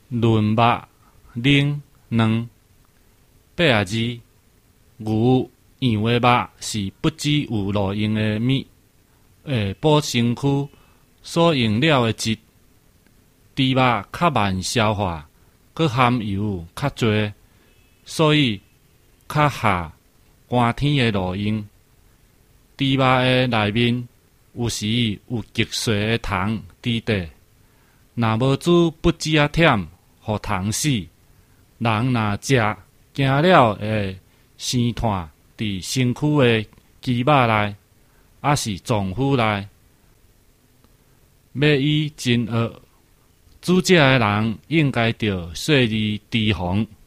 润肉、奶、卵。82牛、羊的肉是不只有路用的物，会补身躯所用了的质。猪肉较慢消化，佮含油较侪，所以较合寒天的路用。猪肉的内面有时有极细的糖滴底，若无煮不止啊忝，互糖死。人若食惊了会生炭伫身躯的肌肉内，还是脏腑内。要以真恶，煮食的人应该着细腻提防。